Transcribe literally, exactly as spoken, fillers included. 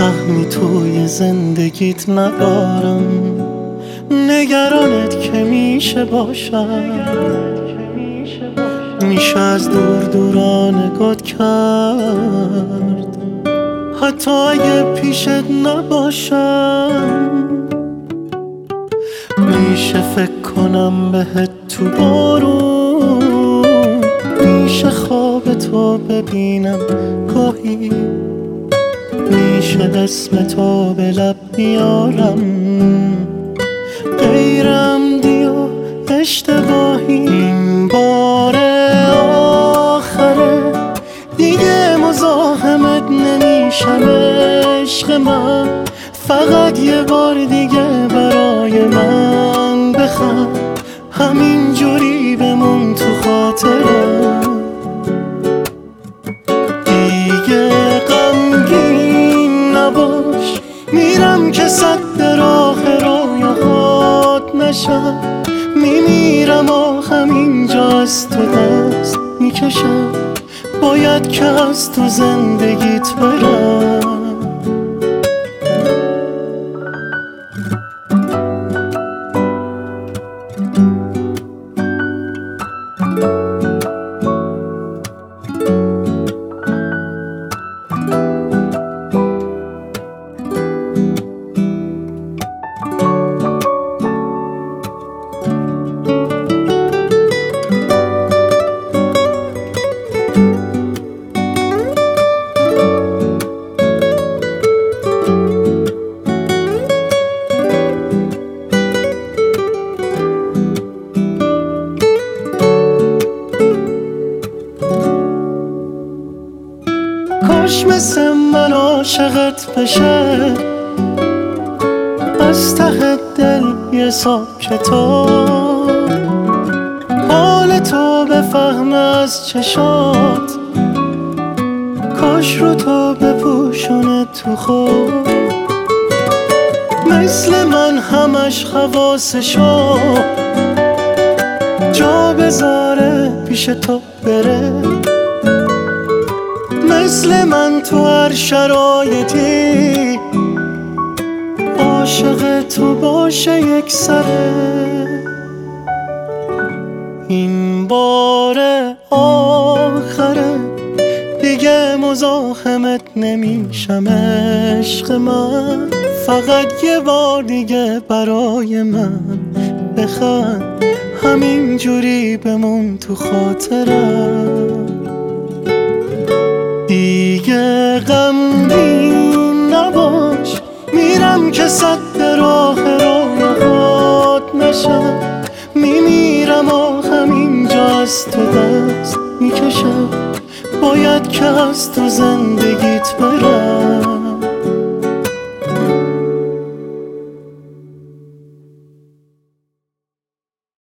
سهمی توی زندگیت ندارم، نگرانت که میشه باشم، میشه از دور دورانگات کرد حتی اگه پیشت نباشم. میشه فکر کنم بهت تو بارون، میشه خواب تو ببینم گاهی، میشه اسم تو به لب بیارم غیر عمدی و اشتباهی. این بار آخره دیگه مزاحمت نمیشم عشق من، فقط یه بار دیگه برای من بخند، همین جوری بمون تو خاطرم. دیگه غمگین نباش، میرم که صد راه رویاهات نشم، میمیرم آخم اینجا از تو دست میکشم، باید که از تو زندگیت برم. کاش مثل من عاشقت بشه، از ته دل یه صاحب کتاب حال تو بفهم از چشات، کاش رو تو بپوشونه تو خواب، مثل من همش حواسشو جا بذاره پیش تو بره، مثل من تو هر شرایطی عاشق تو باشه یک سره. این بار آخره دیگه مزاحمت نمیشم عشق من، فقط یه بار دیگه برای من بخند، همین جوری بمون تو خاطرم. دیگه غمگین نباش، میرم که صد راه رویاهات نشم، میمیرم آخم اینجا از تو دست میکشم، باید که از تو زندگیت برم.